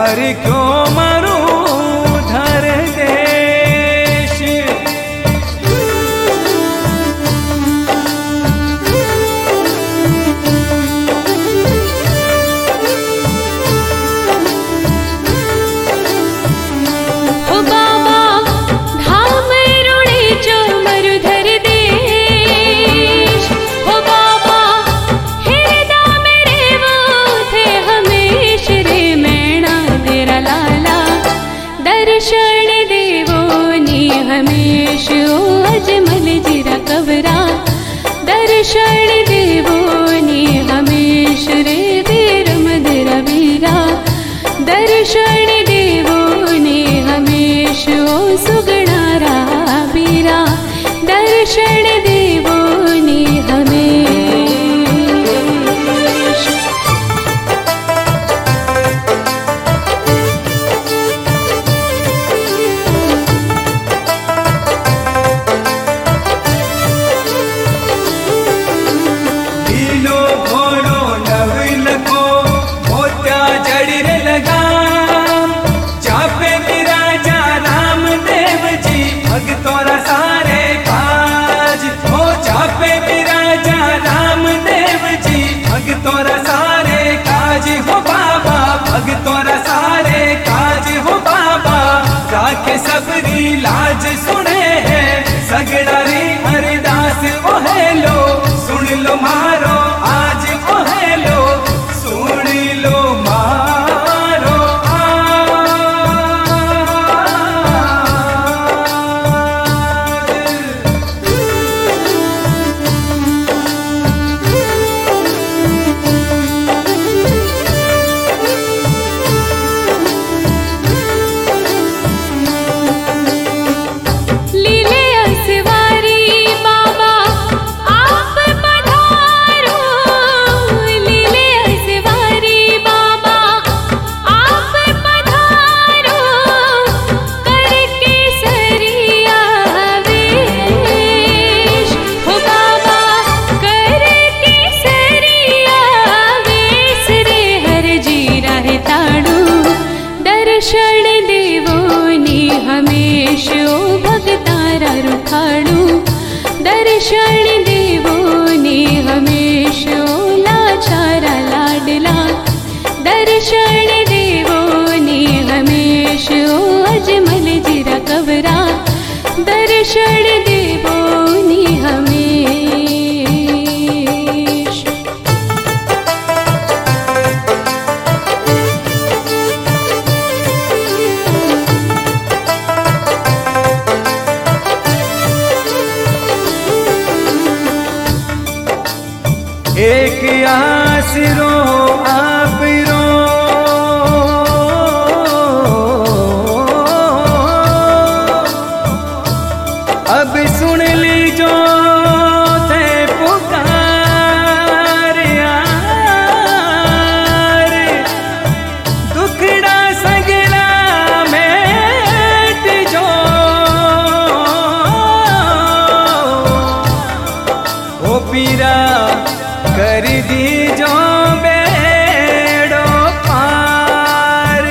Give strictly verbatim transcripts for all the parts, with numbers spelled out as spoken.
पर क्यों मरूं धर देश। ओ बाबा धाम रुणे जो मरुधर देश। ओ बाबा हृदय मेरे वो थे हमेश रे मैणा तेरा लाला। दर्शन देवो ने हमेश ओ अजमल जीरा कवरा। दर्शन देवो ने हमेश रे देर मदरा वीरा। दर्शन देवो ने हमेश ओ सुगणारा बीरा। दर्शन देवो ने हमेश। लीलो घोड़ो नविल को मोत्या जड़िर लगा। चापे विराजा रामदेव जी भगतोरा सारे काज। हो चापे विराजा रामदेव जी भगतोरा सारे काज। हो बाबा भगतोरा सारे काज। हो बाबा राखे सबरी लाज सुने है सगड़ा रे हरिदास। ओ हेलो सुन लो मारो आज। ओ हेलो सुन लो मारो आज। लीले असवारी बाबा आप पधारो। लीले असवारी बाबा आप पधारो। करके सरिया वेश। हो बाबा करके सरिया वेश रे हर जीरा है ताड़ू। दर्शन देवो ने हमेश ओ भगतारा रुखाड़ू। दर्शन देवो ने हमेश ओ लाचारा लाडला। दर्शन देवो ने हमेश ओ अजमल जीरा कवरा। दर्शन देवो ने हमेश। एक आसरो आप रो। अब सुन लीजो थे पुकार यार। दुखड़ा सगड़ा मेट जो। ओ पीरा कर दीजो बेड़ो पार।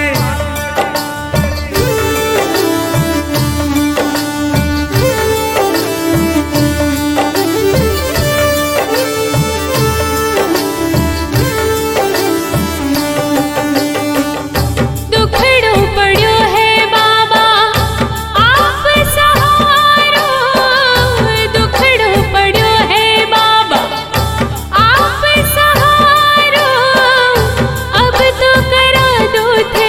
दुखड़ो पड़्यो है बाबा आप सहारो। दुखड़ो पड़्यो है बाबा आप सहारो। अब तो करा दो थे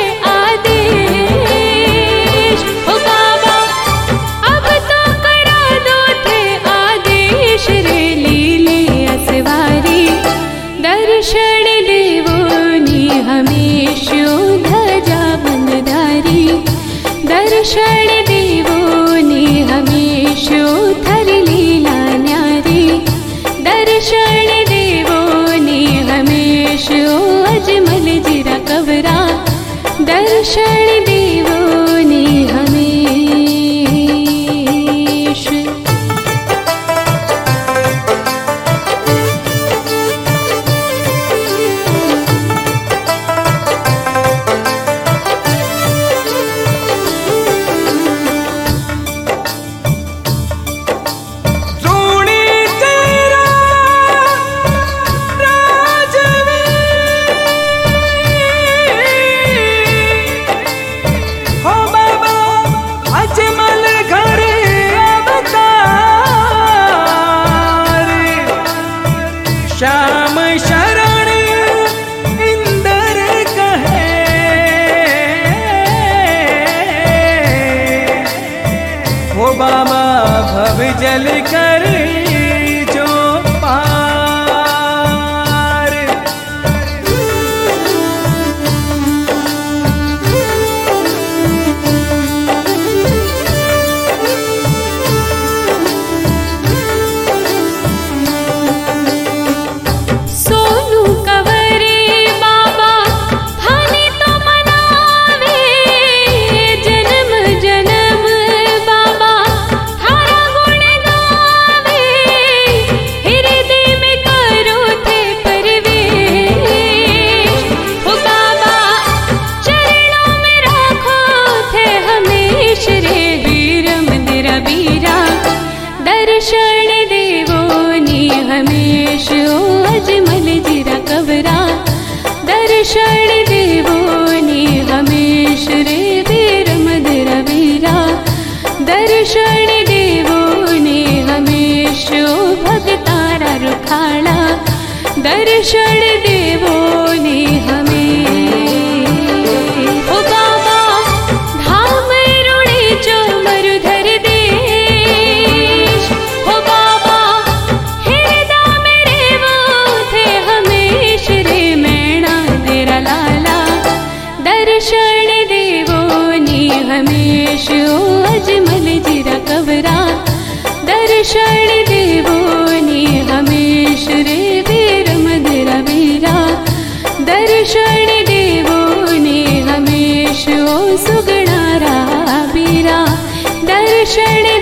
आदेश। ओ बाबा अब तो करा दो थे आदेश रे लीले असवारी। दर्शन देवो ने हमेश ओ ध्वजा बंदधारी। दर्शन देवो ने हमेश ओ थर लीला न्यारी। दर्शन देवो ने हमेश ओ अजमल जीरा कवरा। दर्शन देवो ने हमेश। राम शरण इंदर कहे, ओ बाबा भव जल कर जो पार। सोनू कंवरे बाबा थाने तो मनावे, जन्म जन्म बाबा थारा गुण गावे, हृदय में करो थे परवेश। ओ बाबा चरणों में राखो थे हमेश रे, वीर मंदिर बीरा दर्शन देवो नी हमेश। ओ अजमल जीरा कवरा दर्शन देवो नी हमेश रे, वीर मंदिर बीरा दर्शन देवो नी हमेश। ओ भगतारा रुखाड़ा दर्शन देवो नी हमेश। ओ बाबा धाम रुणे जो मरुधर देश, ओ बाबा हृदय में रेवो थे हमेश रे, मैणा तेरा लाला दर्शन देवो नी हमेश। ओ अजमल जीरा कवरा दर्शन देवो नी हमेश रे, वीर मंदिरा वीरा दर्शन देवो नी हमेश। ओ सुगणारा बीरा दर्शन